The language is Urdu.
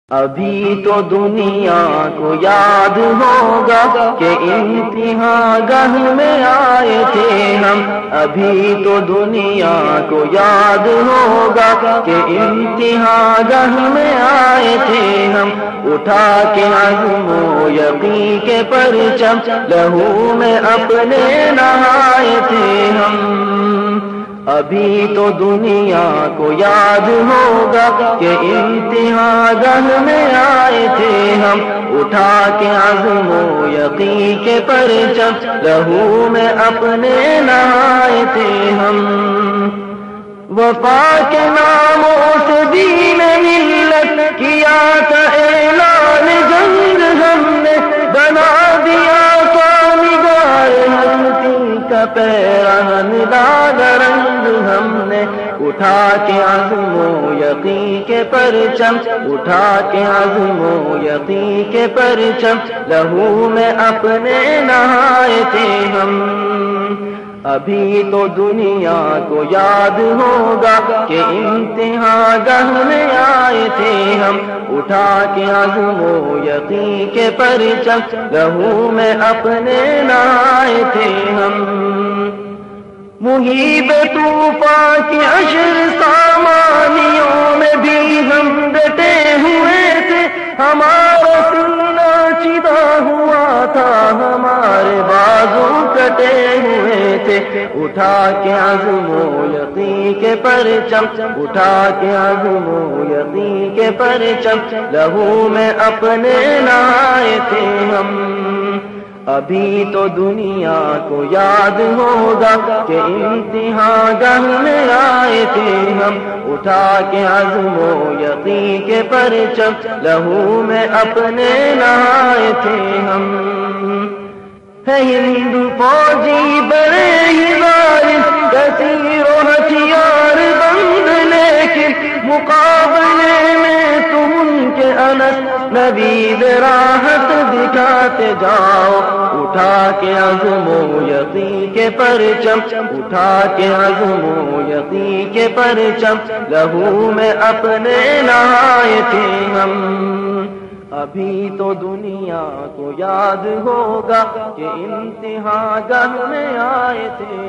ابھی تو دنیا کو یاد ہوگا کہ امتحان گاہ میں آئے تھے ہم. ابھی تو دنیا کو یاد ہوگا کہ امتحان گاہ میں آئے تھے ہم. اٹھا کے عزم و یقین کے پرچم لہو میں اپنے نہائے تھے ہم. ابھی تو دنیا کو یاد ہوگا کہ امتحان گاہ میں آئے تھے ہم. اٹھا کے عزم و یقین کے پرچم لہو میں اپنے نہائے تھے ہم. وفا کے ناموں سے دین ملت کیا تھا اعلان جنگ ہم نے. بنا دیا کا پیرہن لال رنگ ہم نے. اٹھا کے عزم و یقین کے پرچم اٹھا کے عزم و یقین کے پرچم لہو میں اپنے نہائے تھے ہم. ابھی تو دنیا کو یاد ہوگا کہ امتحان گاہ میں آئے تھے ہم. اٹھا کے عزم و یقین کے پرچم لہو میں اپنے نہائے تھے ہم. محیب طوفان کی عشر سامانیوں میں بھی ہم ڈٹے ہوئے تھے. ہمارا سینہ چدا ہوا تھا ہمارے بازو کٹے ہوئے تھے. اٹھا کے عزم و یقین کے پرچم اٹھا کے عزم و یقین کے پرچم لہو میں اپنے نہائے تھے ہم. ابھی تو دنیا کو یاد ہوگا کہ امتحان گاہ میں آئے تھے ہم. اٹھا کے عزم و یقین کے پرچم لہو میں اپنے نہائے تھے ہم. ہے ہند فوجی بڑے ہی ظالم کثیر و ہتھیار بند لیکن مقابلے میں تم ان کے انس نوید راحت دکھاتے جاؤ. اٹھا کے عزم و یقین کے پرچم اٹھا کے عزم و یقین کے پرچم لہو میں اپنے نہائے تھے ہم. ابھی تو دنیا کو یاد ہوگا کہ امتحان گاہ میں آئے تھے